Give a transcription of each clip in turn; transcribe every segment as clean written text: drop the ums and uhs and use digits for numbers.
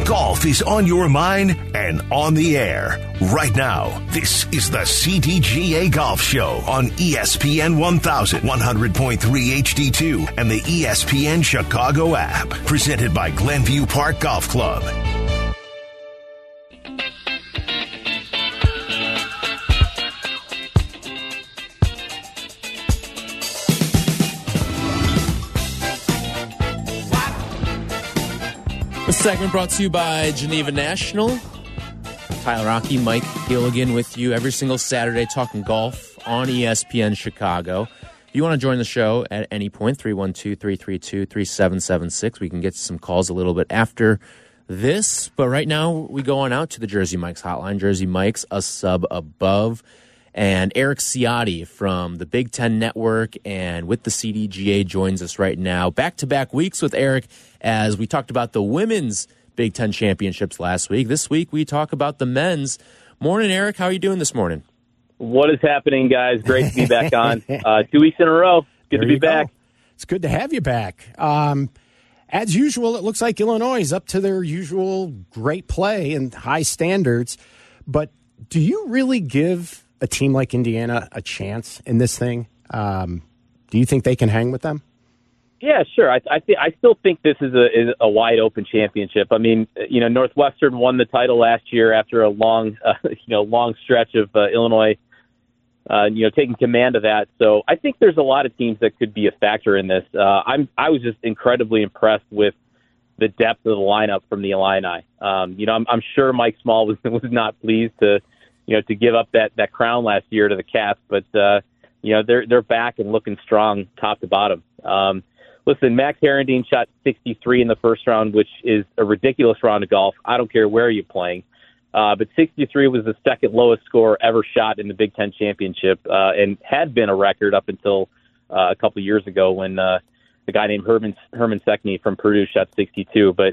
Golf is on your mind and on the air. Right now, this is the CDGA Golf Show on ESPN 1100.3 HD2 and the ESPN Chicago app. Presented by Glenview Park Golf Club. This segment brought to you by Geneva National. Tyler Rocky, Mike Gilligan with you every single Saturday talking golf on ESPN Chicago. If you want to join the show at any point, 312-332-3776. We can get some calls a little bit after this. But right now, we go on out to the Jersey Mike's hotline. Jersey Mike's a sub above. And Eric Ciotti from the Big Ten Network and with the CDGA joins us right now. Back-to-back weeks with Eric as we talked about the women's Big Ten championships last week. This week we talk about the men's. Morning, Eric. How are you doing this morning? What is happening, guys? Great to be back on. 2 weeks in a row. Good to be back. It's good to have you back. As usual, it looks like Illinois is up to their usual great play and high standards. But do you really give a team like Indiana a chance in this thing? Do you think they can hang with them? Yeah, sure. I still think this is a wide open championship. I mean, Northwestern won the title last year after a long stretch of Illinois, taking command of that. So I think there's a lot of teams that could be a factor in this. I was just incredibly impressed with the depth of the lineup from the Illini. I'm sure Mike Small was not pleased to give up that crown last year to the Cats, but they're back and looking strong top to bottom. Listen, Max Herendeen shot 63 in the first round, which is a ridiculous round of golf. I don't care where you're playing. But 63 was the second lowest score ever shot in the Big Ten championship and had been a record up until a couple of years ago when the guy named Herman Sekney from Purdue shot 62. But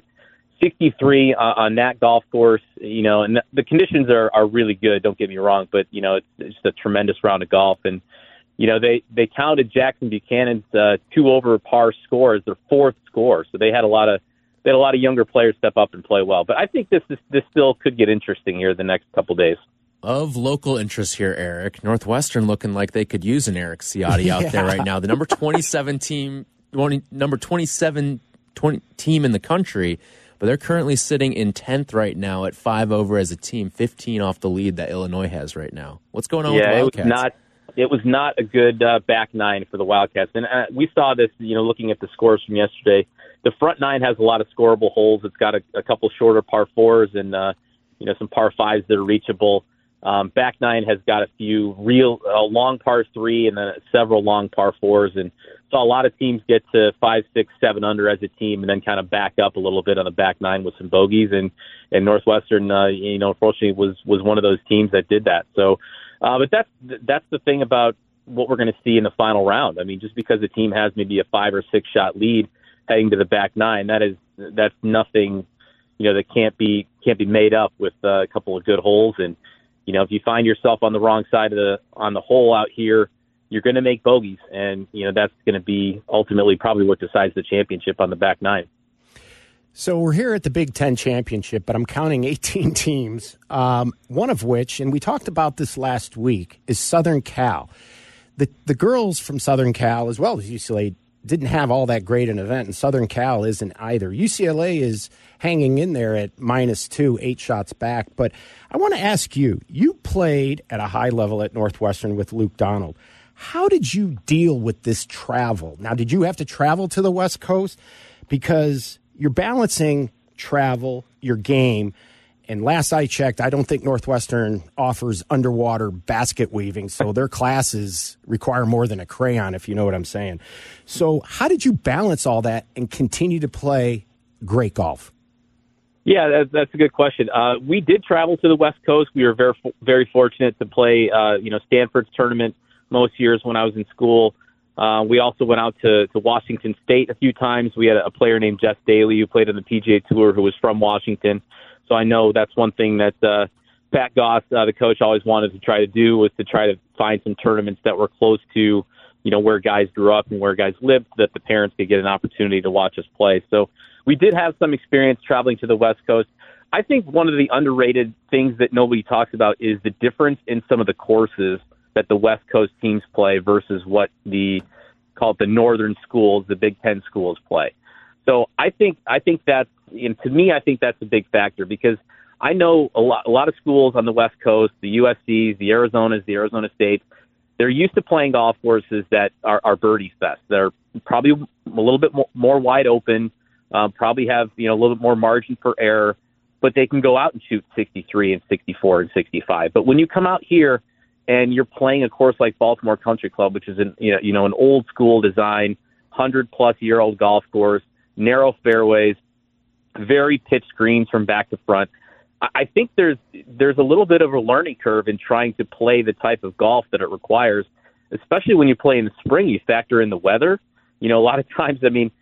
63 on that golf course, and the conditions are really good, don't get me wrong, but, it's just a tremendous round of golf. And, they counted Jackson Buchanan's 2 over par score as their fourth score. So they had a lot of younger players step up and play well. But I think this still could get interesting here the next couple days. Of local interest here, Eric, Northwestern looking like they could use an Eric Ciotti out there right now. The number 27 team in the country, but they're currently sitting in 10th right now at 5 over as a team, 15 off the lead that Illinois has right now. What's going on with the Wildcats? It was not a good back nine for the Wildcats. And we saw this, looking at the scores from yesterday. The front nine has a lot of scoreable holes. It's got a couple shorter par fours and, some par fives that are reachable. Back nine has got a few real long par three and then several long par fours. And saw a lot of teams get to 5, 6, 7 under as a team and then kind of back up a little bit on the back nine with some bogeys. And Northwestern, unfortunately was one of those teams that did that. So, but that's the thing about what we're going to see in the final round. I mean, just because a team has maybe a 5 or 6 shot lead heading to the back nine, that's nothing, that can't be made up with a couple of good holes. And, if you find yourself on the wrong side on the hole out here, you're going to make bogeys. And, that's going to be ultimately probably what decides the championship on the back nine. So we're here at the Big Ten Championship, but I'm counting 18 teams, one of which, and we talked about this last week, is Southern Cal. The girls from Southern Cal, as well as UCLA, didn't have all that great an event, and Southern Cal isn't either. UCLA is hanging in there at -2, 8 shots back. But I want to ask you, you played at a high level at Northwestern with Luke Donald. How did you deal with this travel? Now, did you have to travel to the West Coast? Because you're balancing travel, your game, and last I checked, I don't think Northwestern offers underwater basket weaving, so their classes require more than a crayon, if you know what I'm saying. So how did you balance all that and continue to play great golf? Yeah, that's a good question. We did travel to the West Coast. We were very, very fortunate to play, Stanford's tournament most years when I was in school. We also went out to Washington State a few times. We had a player named Jess Daly who played on the PGA Tour who was from Washington. So I know that's one thing that Pat Goss, the coach, always wanted to try to do was to try to find some tournaments that were close to where guys grew up and where guys lived, so that the parents could get an opportunity to watch us play. So we did have some experience traveling to the West Coast. I think one of the underrated things that nobody talks about is the difference in some of the courses that the West Coast teams play versus what call it the northern schools, the Big Ten schools play. So I think that's, to me, I think that's a big factor, because I know a lot of schools on the West Coast, the USCs, the Arizonas, the Arizona States, they're used to playing golf courses that are birdie fest. They're probably a little bit more wide open, probably have a little bit more margin for error, but they can go out and shoot 63 and 64 and 65. But when you come out here and you're playing a course like Baltimore Country Club, which is an old school design, 100-plus-year-old golf course, narrow fairways, very pitched greens from back to front, I think there's a little bit of a learning curve in trying to play the type of golf that it requires, especially when you play in the spring. You factor in the weather. A lot of times,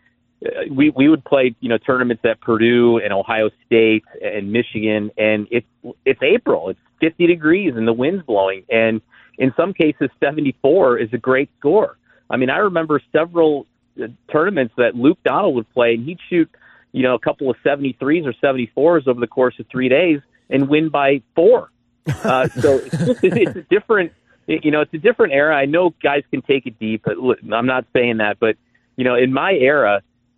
we would play tournaments at Purdue and Ohio State and Michigan, and it's April, it's 50 degrees and the wind's blowing, and in some cases 74 is a great score. I remember several tournaments that Luke Donald would play, and he'd shoot a couple of 73s or 74s over the course of 3 days and win by 4. So it's a different, it's a different era. I know guys can take it deep, but I'm not saying that. But, in my era,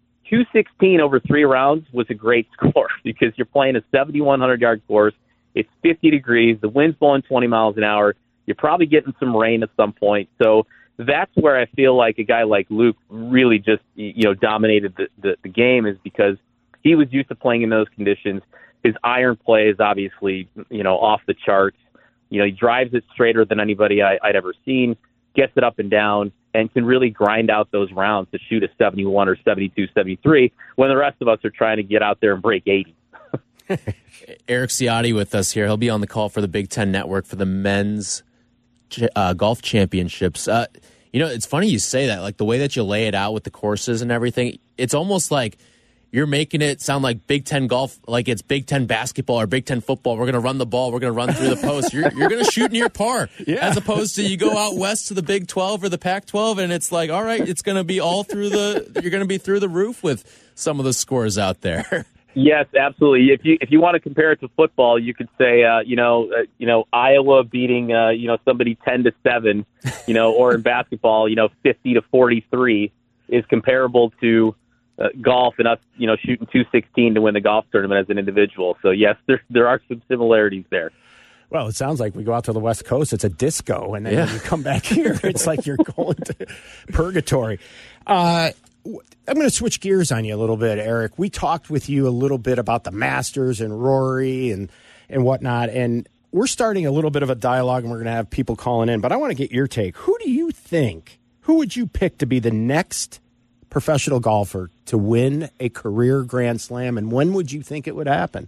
216 over 3 rounds was a great score, because you're playing a 7,100-yard course. It's 50 degrees. The wind's blowing 20 miles an hour. You're probably getting some rain at some point. So that's where I feel like a guy like Luke really just, dominated the game, is because he was used to playing in those conditions. His iron play is obviously, off the charts. He drives it straighter than anybody I'd ever seen, gets it up and down, and can really grind out those rounds to shoot a 71 or 72, 73, when the rest of us are trying to get out there and break 80. Eric Ciotti with us here. He'll be on the call for the Big Ten Network for the men's golf championships. It's funny you say that, like the way that you lay it out with the courses and everything. It's almost like you're making it sound like Big Ten golf, like it's Big Ten basketball or Big Ten football. We're going to run the ball. We're going to run through the post. You're going to shoot near par, as opposed to you go out west to the Big 12 or the Pac-12, and it's like, all right, it's going to be all through you're going to be through the roof with some of the scores out there. Yes, absolutely. If you want to compare it to football, you could say, Iowa beating, somebody 10-7, or in basketball, 50-43 is comparable to golf and us, shooting 216 to win the golf tournament as an individual. So yes, there are some similarities there. Well, it sounds like we go out to the West Coast, it's a disco, and then when you come back here, it's like you're going to purgatory. I'm going to switch gears on you a little bit, Eric. We talked with you a little bit about the Masters and Rory and whatnot, and we're starting a little bit of a dialogue, and we're going to have people calling in, but I want to get your take. Who would you pick to be the next professional golfer to win a career Grand Slam, and when would you think it would happen?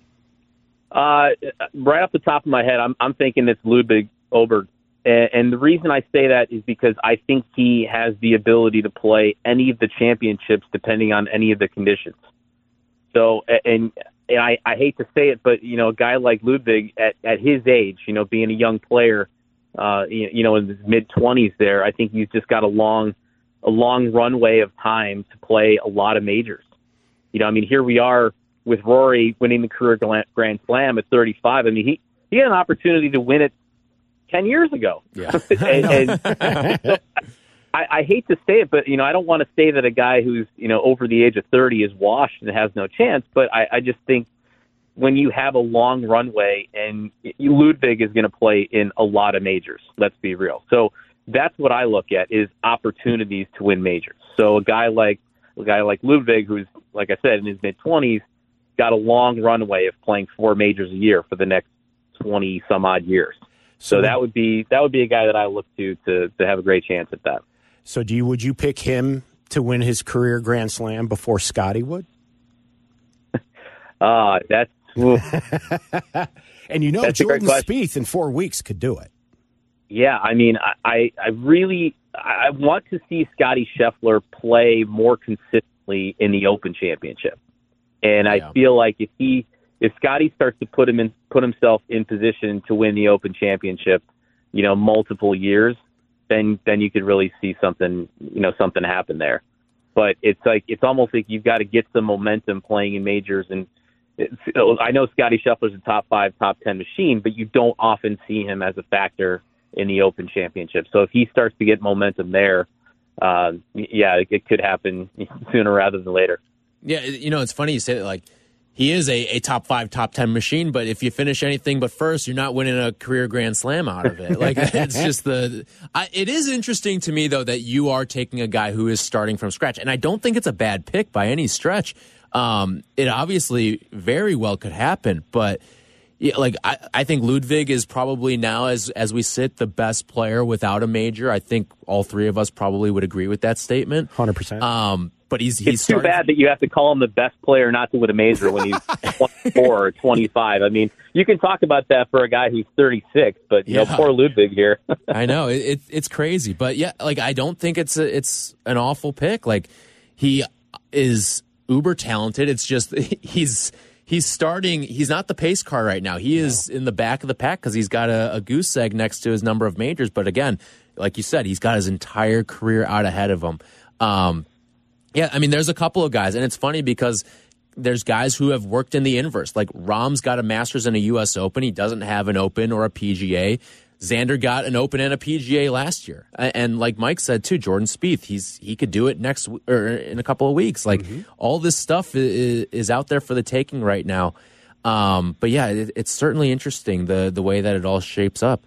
Right off the top of my head, I'm thinking it's Ludwig Åberg. And the reason I say that is because I think he has the ability to play any of the championships depending on any of the conditions. So, and I hate to say it, but, a guy like Ludwig at his age, being a young player, in his mid-20s there, I think he's just got a long runway of time to play a lot of majors. Here we are with Rory winning the career Grand Slam at 35. He had an opportunity to win it 10 years ago. Yeah. and so I hate to say it, but, I don't want to say that a guy who's, over the age of 30 is washed and has no chance. But I just think when you have a long runway, and Ludwig is going to play in a lot of majors, let's be real. So that's what I look at, is opportunities to win majors. So a guy like Ludwig, who's, like I said, in his mid-20s, got a long runway of playing 4 majors a year for the next 20 some odd years. So that would be a guy that I look to have a great chance at that. So would you pick him to win his career Grand Slam before Scotty would? That's and that's Jordan Spieth in 4 weeks could do it. Yeah, I really want to see Scotty Scheffler play more consistently in the Open Championship, and I feel like if Scotty starts to put himself in position to win the Open Championship, multiple years, then you could really see something happen there. But it's almost like you've got to get some momentum playing in majors. And I know Scottie Scheffler's a top 5, top 10 machine, but you don't often see him as a factor in the Open Championship. So if he starts to get momentum there, it could happen sooner rather than later. Yeah, it's funny you say that, like, he is a top 5, top 10 machine, but if you finish anything but first, you're not winning a career Grand Slam out of it. Like, it's just it is interesting to me, though, that you are taking a guy who is starting from scratch. And I don't think it's a bad pick by any stretch. It obviously very well could happen, but yeah, like I think Ludwig is probably now, as we sit, the best player without a major. I think all three of us probably would agree with that statement. 100%. But he's too bad that you have to call him the best player not to win a major when he's 24 or 25. I mean, you can talk about that for a guy who's 36, but poor Ludwig here. I know it's crazy, but yeah, like I don't think it's an awful pick. Like, he is uber talented. It's just he's starting. He's not the pace car right now. He is in the back of the pack because he's got a goose egg next to his number of majors. But again, like you said, he's got his entire career out ahead of him. Yeah, I mean, there's a couple of guys, and it's funny because there's guys who have worked in the inverse. Like, Rahm's got a Masters and a U.S. Open. He doesn't have an Open or a PGA. Xander got an Open and a PGA last year. And like Mike said, too, Jordan Spieth, he could do it next or in a couple of weeks. Like, all this stuff is out there for the taking right now. But yeah, it's certainly interesting the way that it all shapes up.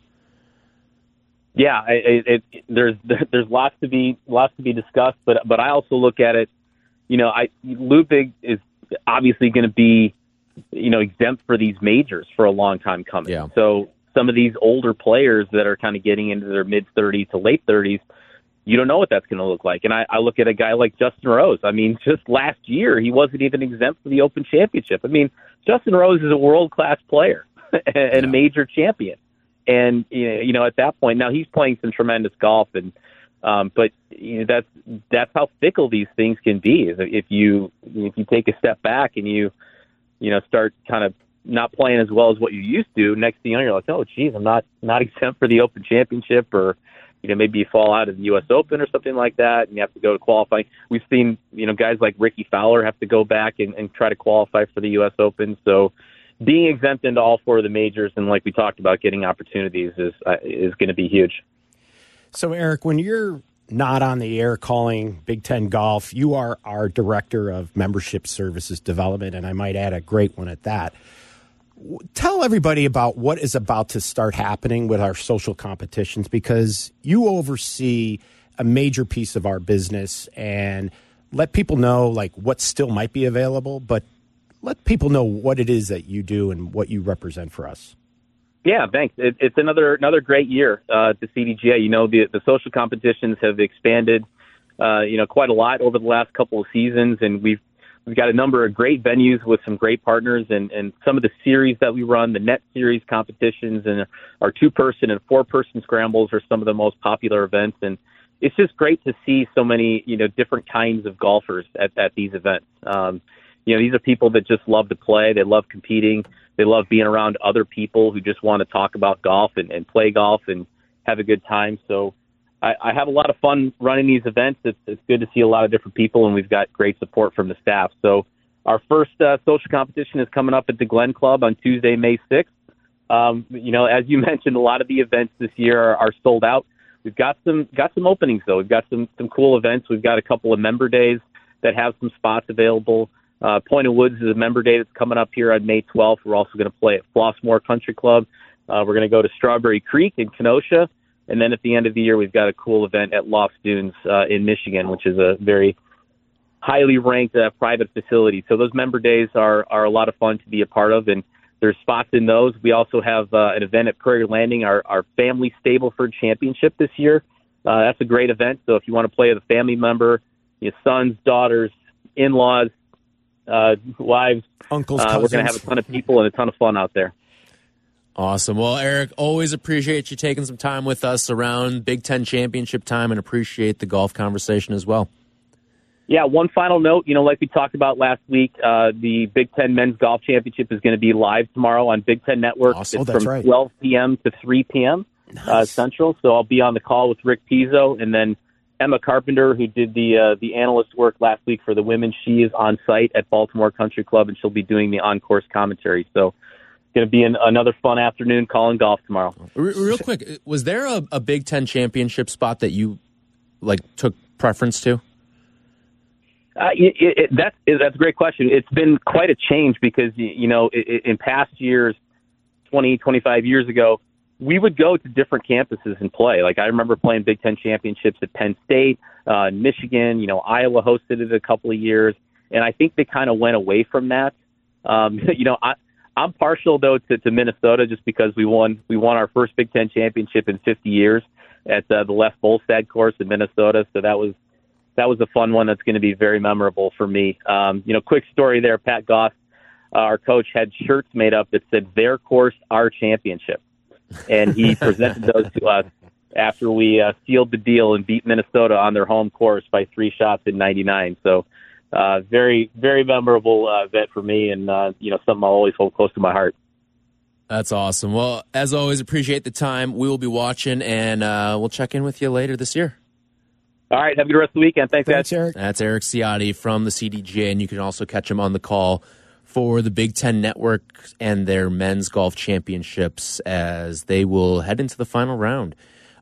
Yeah, there's lots to be discussed, but I also look at it. Ludwig is obviously going to be, exempt for these majors for a long time coming. Yeah. So some of these older players that are kind of getting into their mid 30s to late 30s, you don't know what that's going to look like. And I look at a guy like Justin Rose. I mean, just last year he wasn't even exempt for the Open Championship. I mean, Justin Rose is a world-class player and a major champion. And at that point, now he's playing some tremendous golf, and but that's how fickle these things can be. Is if you take a step back and you start kind of not playing as well as what you used to, next thing you know, you're like, oh, geez, I'm not exempt for the Open Championship, or maybe you fall out of the U.S. Open or something like that, and you have to go to qualifying. We've seen guys like Ricky Fowler have to go back and try to qualify for the U.S. Open, so. Being exempt into all four of the majors and, like we talked about, getting opportunities is going to be huge. So, Eric, when you're not on the air calling Big Ten Golf, you are our Director of Membership Services Development, and I might add a great one at that. Tell everybody about what is about to start happening with our social competitions, because you oversee a major piece of our business, and let people know like what still might be available, but let people know what it is that you do and what you represent for us. Yeah, thanks. It's another great year to CDGA. The social competitions have expanded, quite a lot over the last couple of seasons, and we've got a number of great venues with some great partners, and some of the series that we run, the Net Series competitions, and our 2-person and 4-person scrambles are some of the most popular events, and it's just great to see so many different kinds of golfers at these events. These are people that just love to play. They love competing. They love being around other people who just want to talk about golf and play golf and have a good time. So I have a lot of fun running these events. It's good to see a lot of different people, and we've got great support from the staff. So our first social competition is coming up at the Glen Club on Tuesday, May 6th. As you mentioned, a lot of the events this year are sold out. We've got some openings, though. We've got some cool events. We've got a couple of member days that have some spots available. Point of Woods is a member day that's coming up here on May 12th. We're also going to play at Flossmoor Country Club. We're going to go to Strawberry Creek in Kenosha. And then at the end of the year, we've got a cool event at Lost Dunes in Michigan, which is a very highly ranked private facility. So those member days are a lot of fun to be a part of, and there's spots in those. We also have an event at Prairie Landing, our Family Stableford Championship this year. That's a great event. So if you want to play with a family member, your sons, daughters, in-laws, wives, uncles, we're going to have a ton of people and a ton of fun out there. Awesome. Well, Eric, always appreciate you taking some time with us around Big Ten Championship time, and appreciate the golf conversation as well. Yeah, one final note, like we talked about last week, the Big Ten Men's Golf Championship is going to be live tomorrow on Big Ten Network. Awesome. It's from 12 p.m. to 3 p.m. Central. So I'll be on the call with Rick Pizzo, and then Emma Carpenter, who did the analyst work last week for the women. She is on site at Baltimore Country Club, and she'll be doing the on-course commentary. So it's going to be another fun afternoon calling golf tomorrow. Real quick, was there a Big Ten championship spot that you took preference to? That's a great question. It's been quite a change because, in past years, 20, 25 years ago, we would go to different campuses and play. Like, I remember playing Big Ten championships at Penn State, Michigan, Iowa hosted it a couple of years. And I think they kind of went away from that. I'm partial, though, to Minnesota just because we won our first Big Ten championship in 50 years at the Les Bolstad course in Minnesota. So that was a fun one that's going to be very memorable for me. Quick story there, Pat Goss, our coach, had shirts made up that said, "Their course, our championship." And he presented those to us after we sealed the deal and beat Minnesota on their home course by 3 shots in 99. So very, very memorable event for me, and something I'll always hold close to my heart. That's awesome. Well, as always, appreciate the time. We will be watching, and we'll check in with you later this year. All right. Have a good rest of the weekend. Thanks, Eric. That's Eric Ciotti from the CDGA, and you can also catch him on the call for the Big Ten Network and their men's golf championships as they will head into the final round.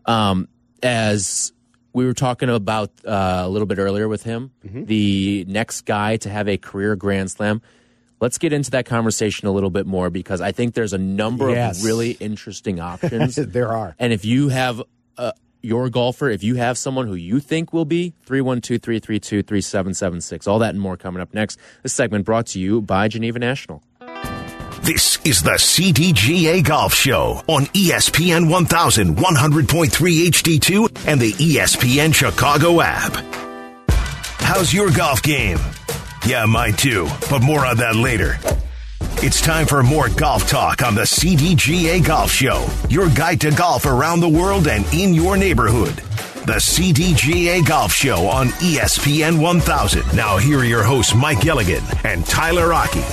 As we were talking about a little bit earlier with him, the next guy to have a career Grand Slam, let's get into that conversation a little bit more because I think there's a number of really interesting options. There are. And if you have your golfer, if you have someone who you think will be, 312-332-3776. All that and more coming up next. This segment brought to you by Geneva National. This is the CDGA Golf Show on ESPN 1000, 100.3 HD2, and the ESPN Chicago app. How's your golf game? Yeah, mine too, but more on that later. It's time for more golf talk on the CDGA Golf Show, your guide to golf around the world and in your neighborhood. The CDGA Golf Show on ESPN 1000. Now here are your hosts, Mike Gilligan and Tyler Rocky.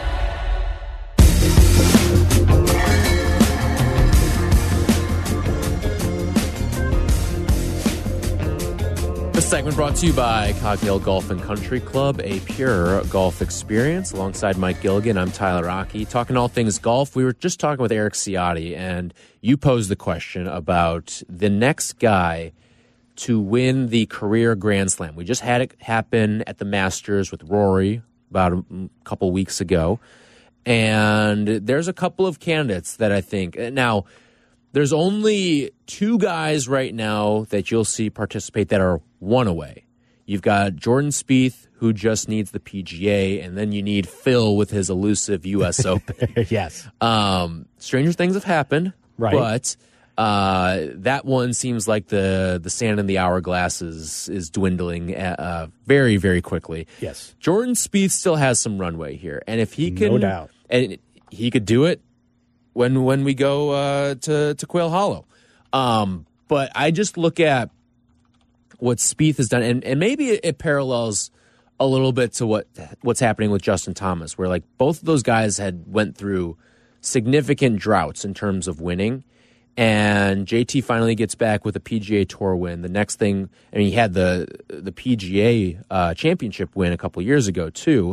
This segment brought to you by Cog Hill Golf and Country Club, a pure golf experience. Alongside Mike Gilligan, I'm Tyler Rocky. Talking all things golf, we were just talking with Eric Ciotti, and you posed the question about the next guy to win the career Grand Slam. We just had it happen at the Masters with Rory about a couple weeks ago, and there's a couple of candidates that I think now. There's only 2 guys right now that you'll see participate that are one away. You've got Jordan Spieth, who just needs the PGA, and then you need Phil with his elusive U.S. Open. Yes. Stranger things have happened, right? But that one seems like the sand in the hourglass is dwindling very, very quickly. Yes. Jordan Spieth still has some runway here, and if he can, no doubt, and he could do it when we go to Quail Hollow. But I just look at what Spieth has done, and maybe it parallels a little bit to what's happening with Justin Thomas, where both of those guys went through significant droughts in terms of winning, and JT finally gets back with a PGA Tour win. The next thing, he had the PGA championship win a couple years ago too.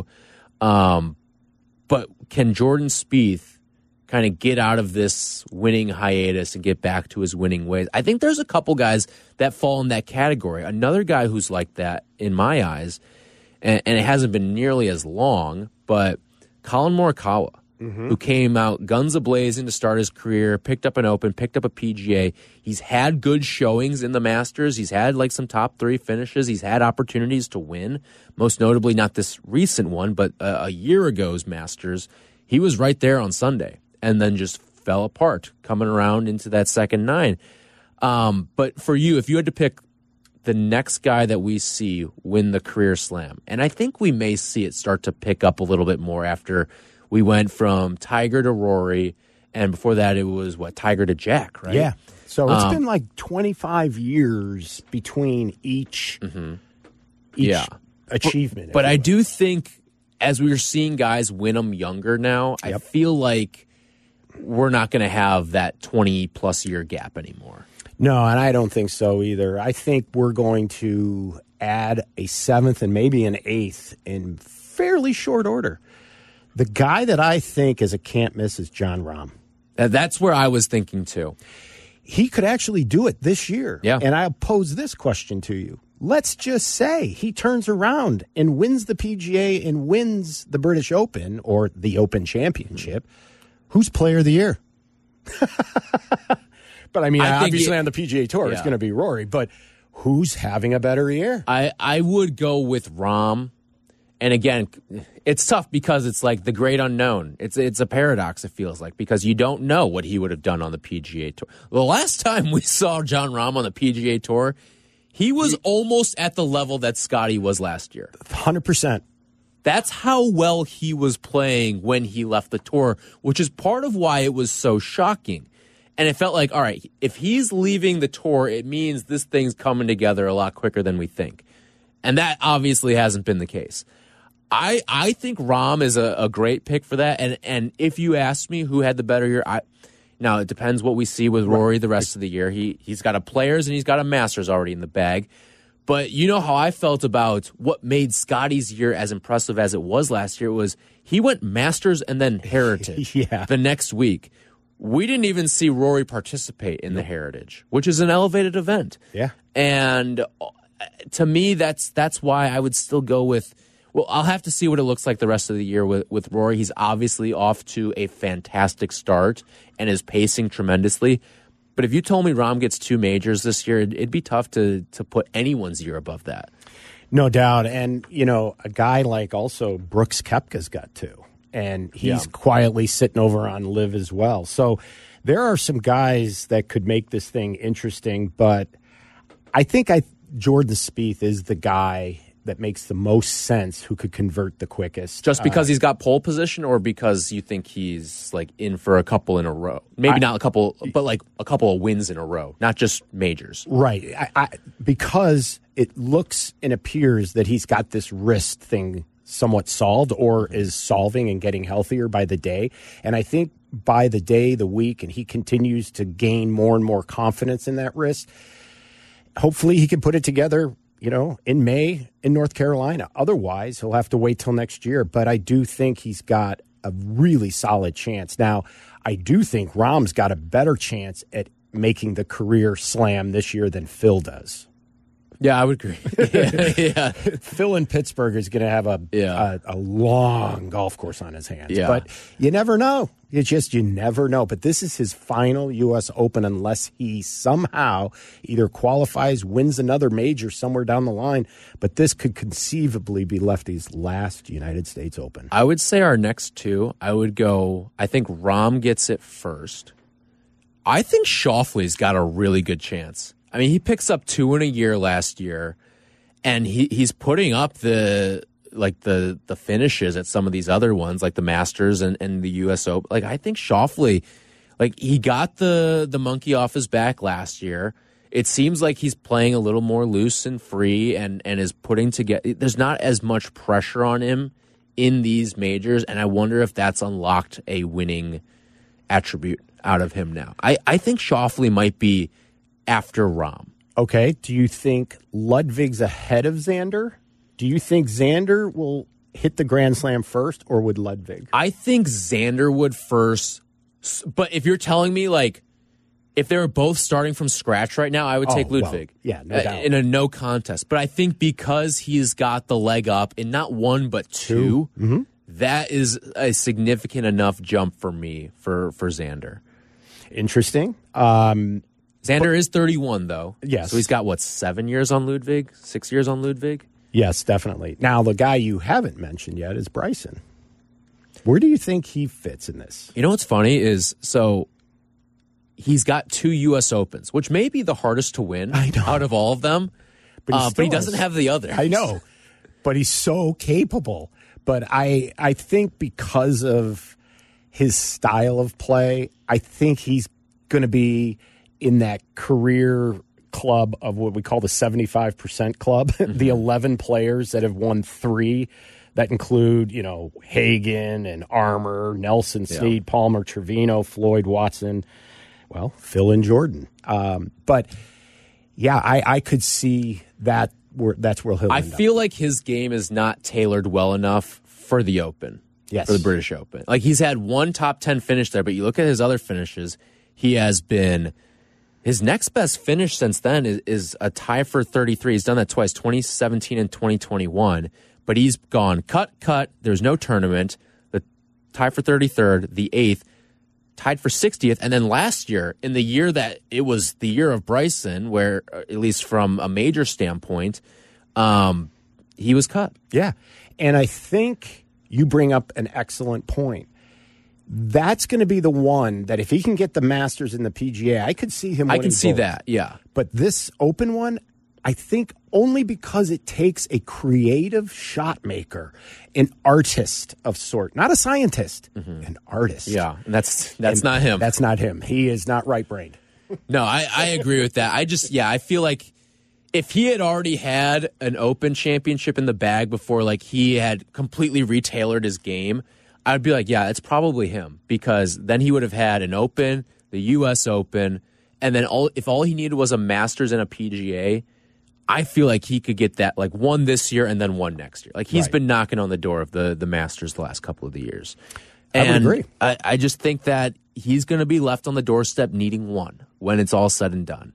But can Jordan Spieth kind of get out of this winning hiatus and get back to his winning ways? I think there's a couple guys that fall in that category. Another guy who's like that in my eyes, and it hasn't been nearly as long, but Colin Morikawa, who came out guns a-blazing to start his career, picked up an Open, picked up a PGA. He's had good showings in the Masters. He's had some top 3 finishes. He's had opportunities to win, most notably not this recent one, but a year ago's Masters. He was right there on Sunday, and then just fell apart coming around into that second 9. But for you, if you had to pick the next guy that we see win the career slam, and I think we may see it start to pick up a little bit more after we went from Tiger to Rory, and before that it was, Tiger to Jack, right? Yeah. So it's been 25 years between each achievement. But I do think as we are seeing guys win them younger now, I feel like we're not going to have that 20-plus year gap anymore. No, and I don't think so either. I think we're going to add a 7th and maybe an 8th in fairly short order. The guy that I think is a can't miss is Jon Rahm. That's where I was thinking, too. He could actually do it this year. Yeah. And I'll pose this question to you. Let's just say he turns around and wins the PGA and wins the British Open or the Open Championship. Who's player of the year? But I mean, obviously on the PGA Tour, it's going to be Rory. But who's having a better year? I would go with Rahm. And again, it's tough because it's like the great unknown. It's a paradox, it feels like, because you don't know what he would have done on the PGA Tour. The last time we saw Jon Rahm on the PGA Tour, he was almost at the level that Scotty was last year. 100%. That's how well he was playing when he left the tour, which is part of why it was so shocking. And it felt like, all right, if he's leaving the tour, it means this thing's coming together a lot quicker than we think. And that obviously hasn't been the case. I think Rahm is a great pick for that. And if you ask me who had the better year, now it depends what we see with Rory the rest of the year. He's got a Players and he's got a Masters already in the bag. But you know how I felt about what made Scotty's year as impressive as it was last year was he went Masters and then Heritage the next week. We didn't even see Rory participate in the Heritage, which is an elevated event. Yeah. And to me, that's why I would still go with, well, I'll have to see what it looks like the rest of the year with Rory. He's obviously off to a fantastic start and is pacing tremendously. But if you told me Rahm gets 2 majors this year, it'd be tough to put anyone's year above that. No doubt. And, you know, a guy like also Brooks Koepka's got 2. And he's quietly sitting over on Live as well. So there are some guys that could make this thing interesting. But I think Jordan Spieth is the guy that makes the most sense who could convert the quickest. Just because he's got pole position or because you think he's like in for a couple in a row? Maybe not a couple, but like a couple of wins in a row, not just majors. Right. Because it looks and appears that he's got this wrist thing somewhat solved or is solving and getting healthier by the day. And I think by the day, the week, and he continues to gain more and more confidence in that wrist, hopefully he can put it together, you know, in May in North Carolina. Otherwise, he'll have to wait till next year. But I do think he's got a really solid chance. Now, I do think Rahm's got a better chance at making the career slam this year than Phil does. Yeah, I would agree. Yeah. Phil in Pittsburgh is going to have a long golf course on his hands. Yeah. But you never know. You never know. But this is his final U.S. Open unless he somehow either qualifies, wins another major somewhere down the line. But this could conceivably be Lefty's last United States Open. I would say our next 2, I think Rahm gets it first. I think Schauffele's got a really good chance. I mean, he picks up 2 in a year last year, and he's putting up the finishes at some of these other ones, like the Masters and the U.S. Open. Like, I think Schauffele, like, he got the monkey off his back last year. It seems like he's playing a little more loose and free and is putting together. There's not as much pressure on him in these majors, and I wonder if that's unlocked a winning attribute out of him now. I think Schauffele might be after Rahm. Okay. Do you think Ludwig's ahead of Xander? Do you think Xander will hit the Grand Slam first, or would Ludwig? I think Xander would first. But if you're telling me, like, if they were both starting from scratch right now, I would take Ludwig. Well, yeah, no doubt. In a no contest. But I think because he's got the leg up in not 1 but 2, that is a significant enough jump for me for Xander. Interesting. Xander is 31, though. Yes. So he's got, 7 years on Ludwig? 6 years on Ludwig? Yes, definitely. Now, the guy you haven't mentioned yet is Bryson. Where do you think he fits in this? You know what's funny is, so he's got 2 U.S. Opens, which may be the hardest to win out of all of them, but he doesn't have the other. I know, but he's so capable. But I think because of his style of play, I think he's going to be in that career club of what we call the 75% club, the 11 players that have won 3 that include, Hagen and Armour, Nelson, Snead, Palmer, Trevino, Floyd, Watson, well, Phil and Jordan. But, yeah, I could see that's where he'll end up. feel like his game is not tailored well enough for the Open, yes, for the British Open. Like, he's had one top 10 finish there, but you look at his other finishes, he has been... His next best finish since then is a tie for 33. He's done that twice, 2017 and 2021. But he's gone cut. There's no tournament. The tie for 33rd, the 8th, tied for 60th. And then last year, in the year that it was the year of Bryson, where, at least from a major standpoint, he was cut. Yeah. And I think you bring up an excellent point. That's going to be the one that if he can get the Masters in the PGA, I could see him winning. I can see both. that, yeah. But this Open one, I think only because it takes a creative shot maker, an artist of sort, not a scientist, an artist. Yeah, and that's not him. That's not him. He is not right-brained. No, I agree with that. I feel like if he had already had an Open championship in the bag before, like he had completely retailored his game, I'd be like, yeah, it's probably him, because then he would have had an Open, the U.S. Open, and then if all he needed was a Masters and a PGA, I feel like he could get that, like one this year and then one next year. Like he's been knocking on the door of the Masters the last couple of the years. And I would agree. I just think that he's going to be left on the doorstep needing one when it's all said and done.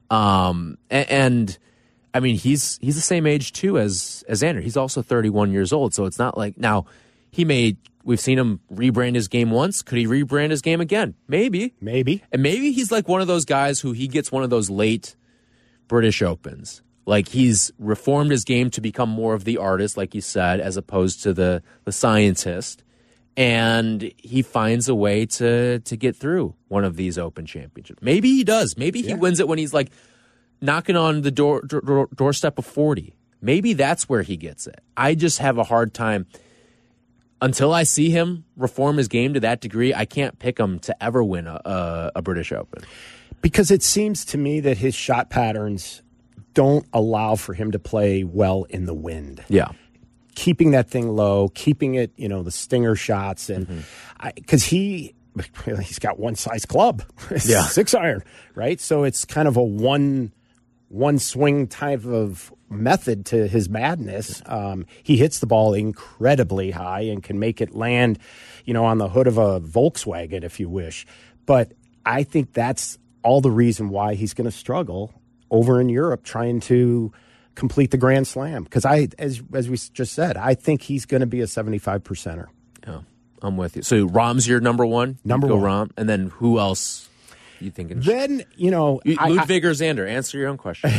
And I mean, he's the same age too as Xander. He's also 31 years old, so it's not like now we've seen him rebrand his game once. Could he rebrand his game again? Maybe. And maybe he's like one of those guys who he gets one of those late British Opens. Like he's reformed his game to become more of the artist, like you said, as opposed to the scientist. And he finds a way to get through one of these Open championships. Maybe he does. Maybe he wins it when he's like knocking on the doorstep of 40. Maybe that's where he gets it. I just have a hard time. Until I see him reform his game to that degree, I can't pick him to ever win a British Open. Because it seems to me that his shot patterns don't allow for him to play well in the wind. Yeah. Keeping that thing low, keeping it, the stinger shots. And because he's got one size club, 6 iron, right? So it's kind of a one swing type of method to his madness. He hits the ball incredibly high and can make it land, on the hood of a Volkswagen, if you wish. But I think that's all the reason why he's going to struggle over in Europe trying to complete the Grand Slam. Because as we just said, I think he's going to be a 75%er. Yeah, I'm with you. So Rahm's your number one? Number one. Rahm. And then who else you thinking? Then, Ludwig or Xander? Answer your own question.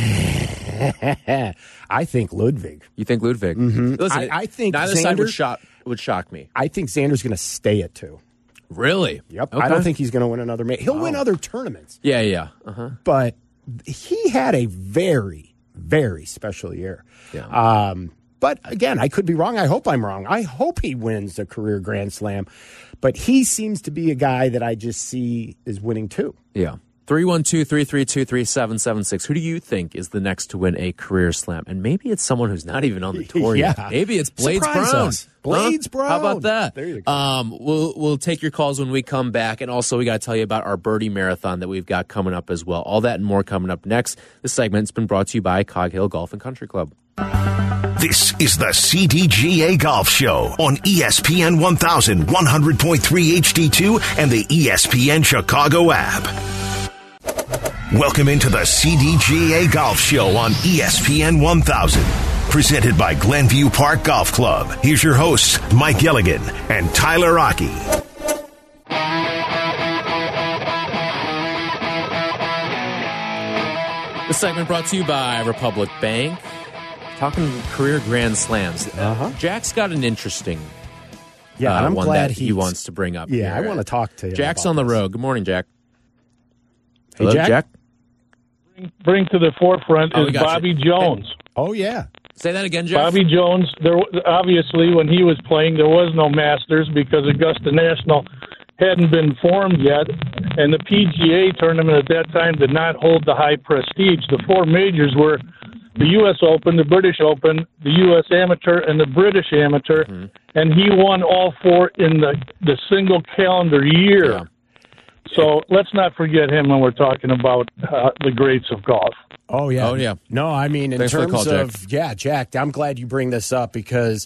I think Ludwig. You think Ludwig? Mm-hmm. Listen, I think neither Xander, side would shock me. I think Xander's going to stay at 2. Really? Yep. Okay. I don't think he's going to win another major. He'll win other tournaments. Yeah. But he had a very, very special year. Yeah. But again, I could be wrong. I hope I'm wrong. I hope he wins a career Grand Slam. But he seems to be a guy that I just see is winning 2. Yeah. 312-332-3776. Who do you think is the next to win a career slam? And maybe it's someone who's not even on the tour yet. Maybe it's Blades Surprise Brown. us. Blades Brown. How about that? There you go. We'll take your calls when we come back. And also, we got to tell you about our Birdie Marathon that we've got coming up as well. All that and more coming up next. This segment's been brought to you by Cog Hill Golf and Country Club. This is the CDGA Golf Show on ESPN 1000, 100.3 HD2, and the ESPN Chicago app. Welcome into the CDGA Golf Show on ESPN 1000. Presented by Glenview Park Golf Club. Here's your hosts, Mike Gilligan and Tyler Rocky. This segment brought to you by Republic Bank. Talking career Grand Slams. Jack's got an interesting I'm one glad that he wants to bring up. Yeah, here. I want to talk to him. Jack's about on the this. road. Good morning, Jack. Hey, Hello, Jack? Bring to the forefront we is got Bobby you. Jones. Oh, yeah. Say that again, Jeff. Bobby Jones, obviously, when he was playing, there was no Masters because Augusta National hadn't been formed yet, and the PGA tournament at that time did not hold the high prestige. The 4 majors were the U.S. Open, the British Open, the U.S. Amateur, and the British Amateur, and he won all 4 in the single calendar year. Yeah. So let's not forget him when we're talking about the greats of golf. Oh, yeah. Oh, yeah. No, I mean, in Thanks for the terms call, of, Jack, I'm glad you bring this up because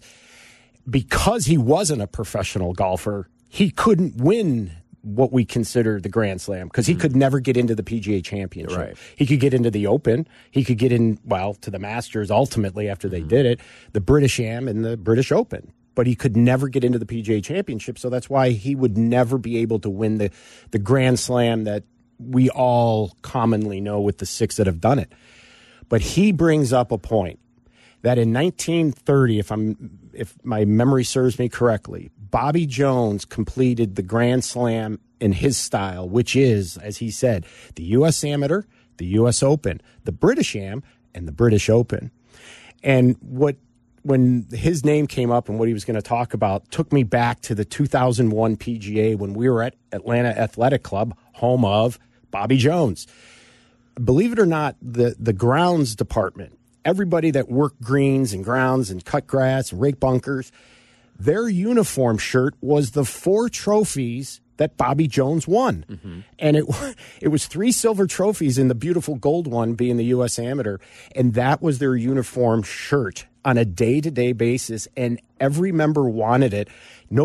he wasn't a professional golfer, he couldn't win what we consider the Grand Slam because he could never get into the PGA Championship. Right. He could get into the Open. He could get in, to the Masters ultimately after they did it, the British Am and the British Open. But he could never get into the PGA Championship, so that's why he would never be able to win the Grand Slam that we all commonly know with the 6 that have done it. But he brings up a point that in 1930, if my memory serves me correctly, Bobby Jones completed the Grand Slam in his style, which is, as he said, the U.S. Amateur, the U.S. Open, the British Am, and the British Open. And when his name came up and what he was going to talk about took me back to the 2001 PGA when we were at Atlanta Athletic Club, home of Bobby Jones. Believe it or not, the grounds department, everybody that worked greens and grounds and cut grass and rake bunkers, their uniform shirt was the 4 trophies that Bobby Jones won. Mm-hmm. And it was 3 silver trophies and the beautiful gold one being the U.S. Amateur. And that was their uniform shirt on a day-to-day basis, and every member wanted it.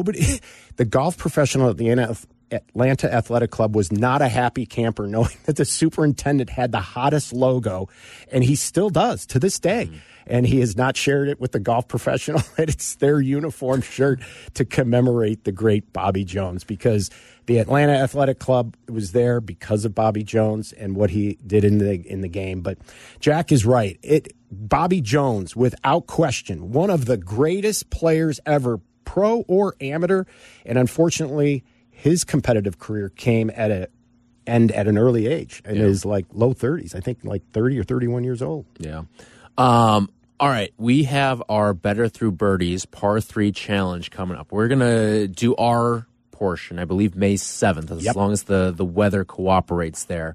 The golf professional at the Atlanta Athletic Club was not a happy camper knowing that the superintendent had the hottest logo, and he still does to this day. Mm-hmm. And he has not shared it with the golf professional. It's their uniform shirt to commemorate the great Bobby Jones, because the Atlanta Athletic Club was there because of Bobby Jones and what he did in the game. But Jack is right. Bobby Jones, without question, one of the greatest players ever, pro or amateur. And unfortunately, his competitive career came at an early age, in his low 30s. I think 30 or 31 years old. Yeah. All right, we have our Better Through Birdies Par 3 Challenge coming up. We're going to do our portion, I believe May 7th, as long as the weather cooperates there.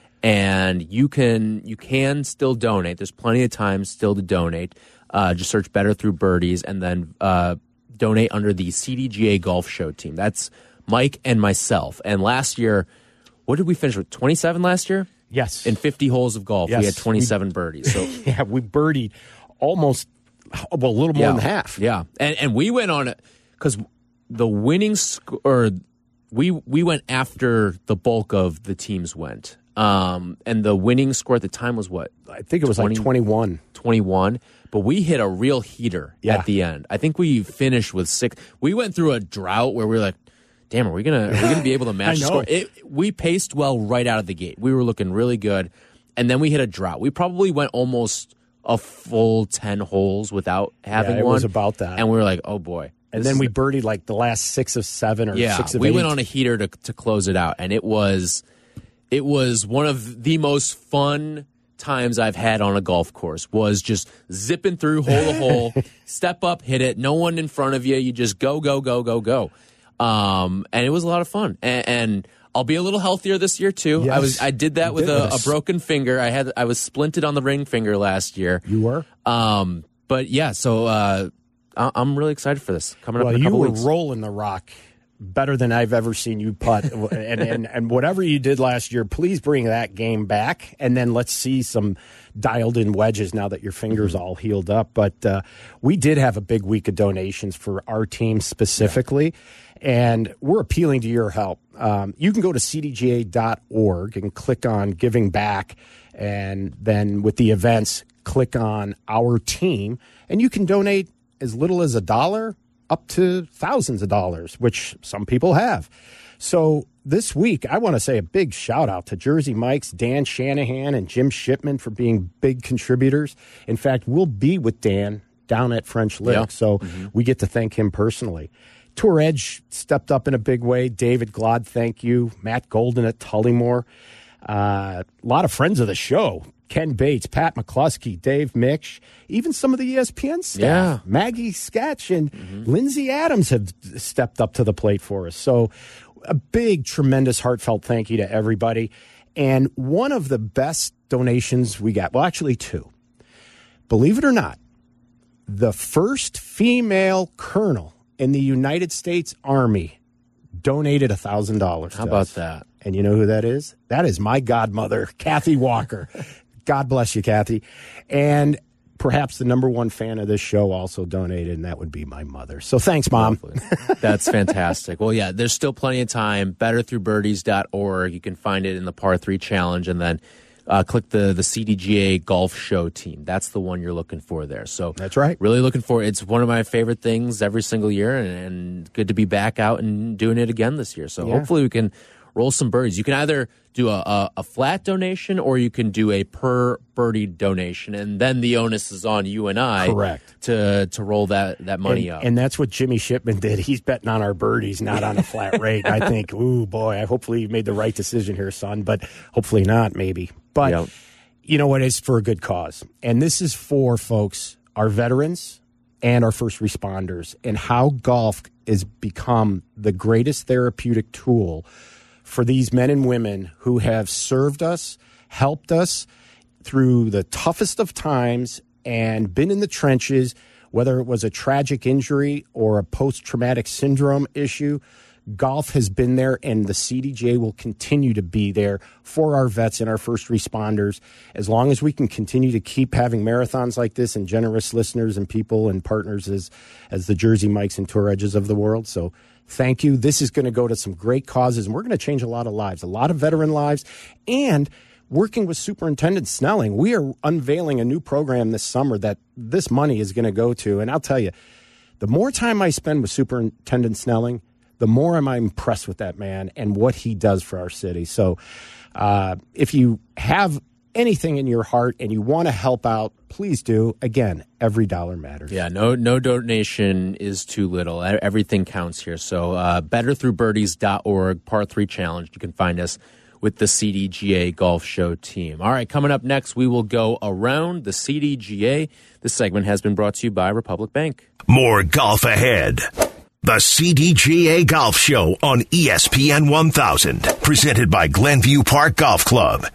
And you can still donate. There's plenty of time still to donate. Just search Better Through Birdies and then donate under the CDGA Golf Show team. That's Mike and myself. And last year, what did we finish with, 27 last year? Yes. In 50 holes of golf, yes. we had 27 birdies. So yeah, we birdied almost a little more than half. Yeah, and we went on it because the winning score. We went after the bulk of the teams went, and the winning score at the time was what? I think it was 21. 21, but we hit a real heater at the end. I think we finished with 6. We went through a drought where we were like, damn, are we gonna be able to match the score? We paced well right out of the gate. We were looking really good, and then we hit a drought. We probably went almost a full 10 holes without having it one. Was about that, and we were like, oh boy. And then we birdied the last 6 of 7 or 6 of 8. We went on a heater to close it out, and it was one of the most fun times I've had on a golf course. Was just zipping through hole to hole, step up, hit it, no one in front of you. You just go. And it was a lot of fun. And I'll be a little healthier this year too. Yes, I did that with a broken finger. I was splinted on the ring finger last year. You were? But yeah, so I'm really excited for this coming up in a couple weeks. You were rolling the rock better than I've ever seen you putt. and whatever you did last year, please bring that game back. And then let's see some dialed in wedges now that your finger's all healed up. But we did have a big week of donations for our team specifically. And we're appealing to your help. You can go to cdga.org and click on Giving Back. And then with the events, click on Our Team. And you can donate as little as $1 up to thousands of dollars, which some people have. So this week, I want to say a big shout out to Jersey Mike's Dan Shanahan and Jim Shipman for being big contributors. In fact, we'll be with Dan down at French Lick, so we get to thank him personally. Tour Edge stepped up in a big way. David Glod, thank you. Matt Golden at Tullymore. A lot of friends of the show. Ken Bates, Pat McCluskey, Dave Miksch, even some of the ESPN staff. Yeah. Maggie Sketch and Lindsay Adams have stepped up to the plate for us. So a big, tremendous, heartfelt thank you to everybody. And one of the best donations we got, well, actually 2. believe it or not, the first female colonel in the United States Army donated $1,000. How about that? And you know who that is? That is my godmother, Kathy Walker. God bless you, Kathy. And perhaps the number one fan of this show also donated, and that would be my mother. So thanks, Mom. That's fantastic. Well, yeah, there's still plenty of time. BetterThroughBirdies.org. You can find it in the Par 3 Challenge, and then click the CDGA Golf Show team. That's the one you're looking for there. So that's right. Really looking for it. It's one of my favorite things every single year, and good to be back out and doing it again this year. So hopefully we can roll some birdies. You can either do a flat donation or you can do a per birdie donation, and then the onus is on you and I to roll that money up. And that's what Jimmy Shipman did. He's betting on our birdies, not on a flat rate. I think, ooh, boy, hopefully you made the right decision here, son, but hopefully not, maybe. But you know what? It's for a good cause. And this is for, folks, our veterans and our first responders, and how golf has become the greatest therapeutic tool for these men and women who have served us, helped us through the toughest of times, and been in the trenches, whether it was a tragic injury or a post-traumatic syndrome issue. Golf has been there, and the CDJ will continue to be there for our vets and our first responders as long as we can continue to keep having marathons like this and generous listeners and people and partners as the Jersey Mikes and Tour Edges of the world. So thank you. This is going to go to some great causes, and we're going to change a lot of lives, a lot of veteran lives. And working with Superintendent Snelling, we are unveiling a new program this summer that this money is going to go to. And I'll tell you, the more time I spend with Superintendent Snelling, the more I'm impressed with that man and what he does for our city. So if you have anything in your heart and you want to help out, please do. Again, every dollar matters. Yeah, no donation is too little. Everything counts here. So betterthroughbirdies.org, Par 3 Challenge. You can find us with the CDGA Golf Show team. All right, coming up next, we will go around the CDGA. This segment has been brought to you by Republic Bank. More golf ahead. The CDGA Golf Show on ESPN 1000, presented by Glenview Park Golf Club.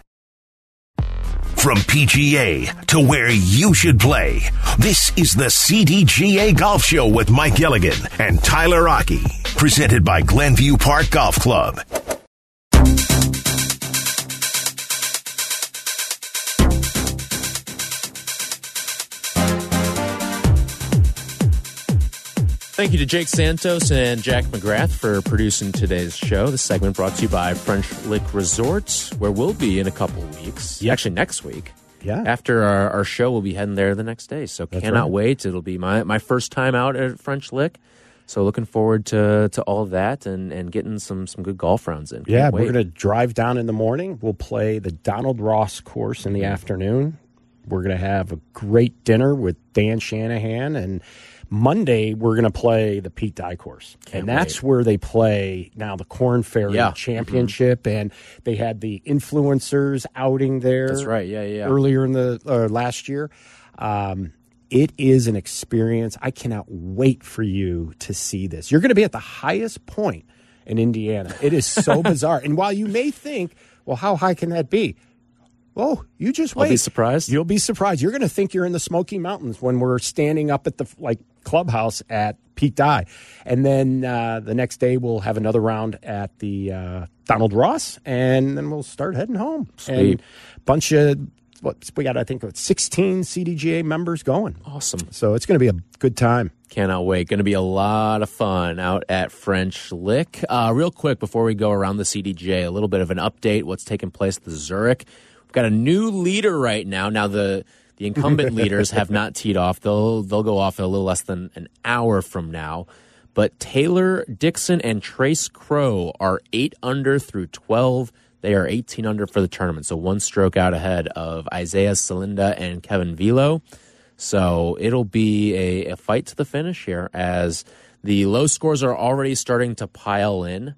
From PGA to where you should play, this is the CDGA Golf Show with Mike Gilligan and Tyler Rocky, presented by Glenview Park Golf Club. Thank you to Jake Santos and Jack McGrath for producing today's show. This segment brought to you by French Lick Resort, where we'll be in a couple weeks. Actually, next week. Yeah. After our show, we'll be heading there the next day. So cannot wait. It'll be my first time out at French Lick. So looking forward to all of that and getting some good golf rounds in. Yeah, we're going to drive down in the morning. We'll play the Donald Ross course in the afternoon. We're going to have a great dinner with Dan Shanahan, and Monday, we're going to play the Pete Dye course. And that's where they play now the Korn Ferry Championship. And they had the influencers outing there. That's right, earlier in the last year. It is an experience. I cannot wait for you to see this. You're going to be at the highest point in Indiana. It is so bizarre. And while you may think, well, how high can that be? Oh, you just wait. I'll be surprised. You'll be surprised. You're going to think you're in the Smoky Mountains when we're standing up at the clubhouse at Pete Dye. And then the next day we'll have another round at the Donald Ross, and then we'll start heading home. Sweet. And a bunch of, we got, I think, 16 CDGA members going. Awesome. So it's going to be a good time. Cannot wait. Going to be a lot of fun out at French Lick. Real quick, before we go around the CDGA, a little bit of an update, what's taking place at the Zurich. Got a new leader right now. Now the incumbent leaders have not teed off. They'll go off in a little less than an hour from now. But Taylor Dixon and Trace Crow are 8 under through 12. They are 18 under for the tournament, so one stroke out ahead of Isaiah Salinda and Kevin Velo. So it'll be a fight to the finish here as the low scores are already starting to pile in.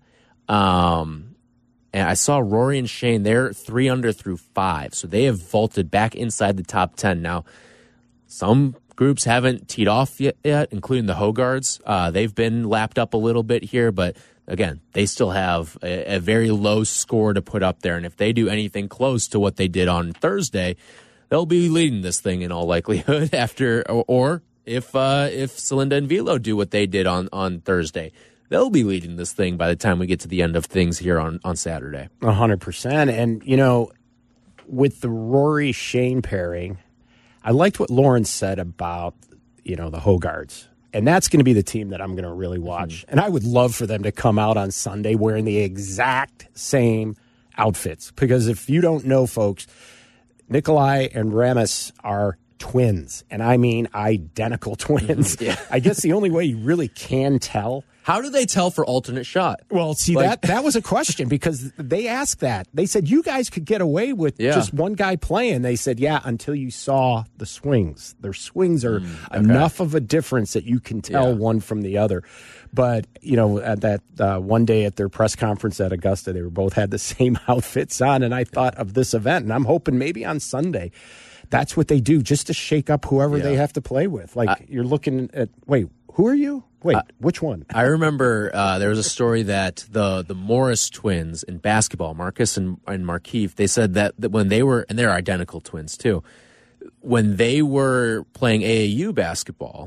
And I saw Rory and Shane, they're 3 under through 5. So they have vaulted back inside the top 10. Now, some groups haven't teed off yet, including the Hogards. They've been lapped up a little bit here, but again, they still have a very low score to put up there. And if they do anything close to what they did on Thursday, they'll be leading this thing in all likelihood after, or if Celinda and Velo do what they did on Thursday, they'll be leading this thing by the time we get to the end of things here on Saturday. 100%. And, with the Rory-Shane pairing, I liked what Lauren said about, the Hogarths. And that's going to be the team that I'm going to really watch. Mm-hmm. And I would love for them to come out on Sunday wearing the exact same outfits. Because if you don't know, folks, Nikolai and Ramis are twins. And I mean identical twins. Yeah. I guess the only way you really can tell. How do they tell for alternate shot? Well, see, that was a question because they asked that. They said, you guys could get away with just one guy playing. They said, yeah, until you saw the swings. Their swings are enough of a difference that you can tell one from the other. But, at that one day at their press conference at Augusta, they both had the same outfits on. And I thought of this event, and I'm hoping maybe on Sunday that's what they do just to shake up whoever they have to play with. Like, you're looking at, wait, who are you? Wait, which one? I remember there was a story that the Morris twins in basketball, Marcus and Markieff, they said that when they were, and they're identical twins too, when they were playing AAU basketball,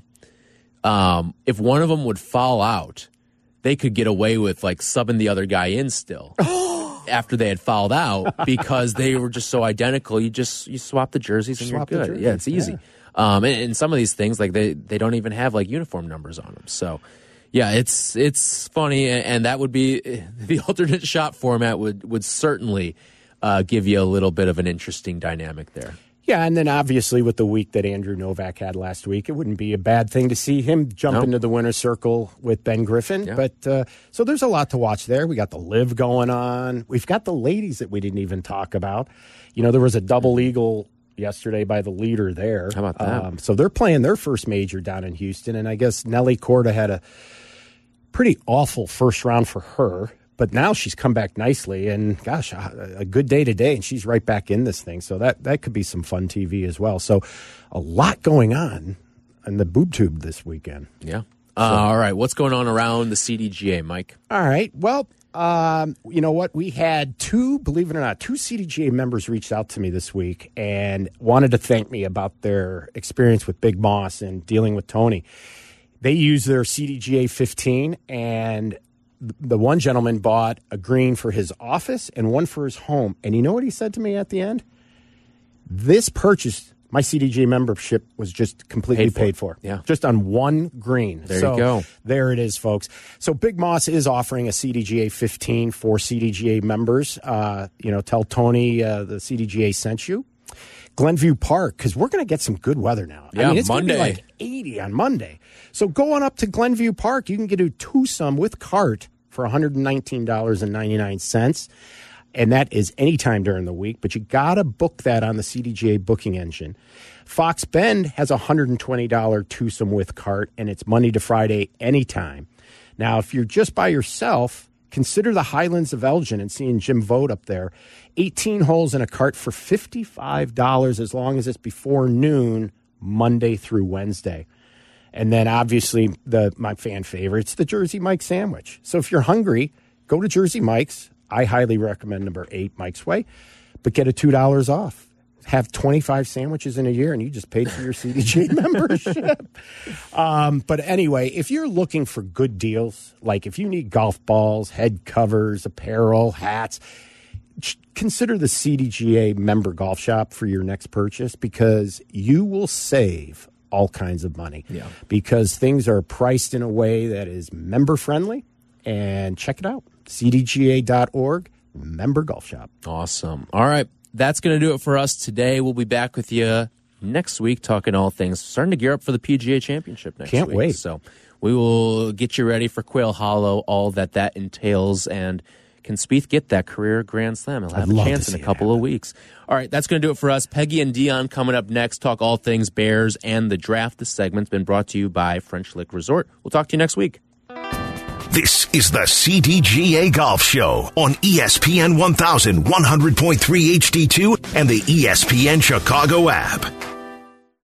if one of them would foul out, they could get away with like subbing the other guy in still after they had fouled out because they were just so identical. You swap the jerseys and you're good. Yeah, it's easy. Yeah. And some of these things, like they don't even have like uniform numbers on them. So, yeah, it's funny, and that would be the alternate shot format would certainly give you a little bit of an interesting dynamic there. Yeah, and then obviously with the week that Andrew Novak had last week, it wouldn't be a bad thing to see him jump into the winner's circle with Ben Griffin. Yeah. But so there's a lot to watch there. We got the Live going on. We've got the ladies that we didn't even talk about. There was a double eagle yesterday by the leader there. How about that? So they're playing their first major down in Houston, and I guess Nelly Korda had a pretty awful first round for her, but now she's come back nicely, and gosh, a good day today, and she's right back in this thing. So that could be some fun TV as well. So a lot going on in the boob tube this weekend. Yeah. All right. What's going on around the CDGA, Mike? All right. Well, you know what? We had believe it or not, two CDGA members reached out to me this week and wanted to thank me about their experience with Big Moss and dealing with Tony. They used their CDGA 15, and the one gentleman bought a green for his office and one for his home. And you know what he said to me at the end? This purchase, my CDGA membership was just completely paid for. Yeah. Just on one green. There you go. There it is, folks. So Big Moss is offering a CDGA 15 for CDGA members. Tell Tony the CDGA sent you. Glenview Park, because we're going to get some good weather now. Yeah, it's going to be like 80 on Monday. So going up to Glenview Park, you can get a twosome with cart for $119.99. And that is anytime during the week, but you got to book that on the CDGA booking engine. Fox Bend has a $120 twosome with cart, and it's Monday to Friday anytime. Now, if you're just by yourself, consider the Highlands of Elgin and seeing Jim Vogt up there. 18 holes in a cart for $55 as long as it's before noon, Monday through Wednesday. And then obviously my fan favorite, it's the Jersey Mike sandwich. So if you're hungry, go to Jersey Mike's. I highly recommend number 8 Mike's Way, but get a $2 off. Have 25 sandwiches in a year, and you just paid for your CDGA membership. But anyway, if you're looking for good deals, like if you need golf balls, head covers, apparel, hats, consider the CDGA member golf shop for your next purchase, because you will save all kinds of money. Yeah. Because things are priced in a way that is member friendly. And check it out. CDGA.org, member golf shop. Awesome. All right. That's going to do it for us today. We'll be back with you next week talking all things. Starting to gear up for the PGA Championship next week. Can't wait. So we will get you ready for Quail Hollow, all that entails, and can Spieth get that career Grand Slam? He'll have a chance in a couple of weeks. All right, that's going to do it for us. Peggy and Dion coming up next. Talk all things Bears and the draft. This segment's been brought to you by French Lick Resort. We'll talk to you next week. This is the CDGA Golf Show on ESPN 1100.3 HD2 and the ESPN Chicago app.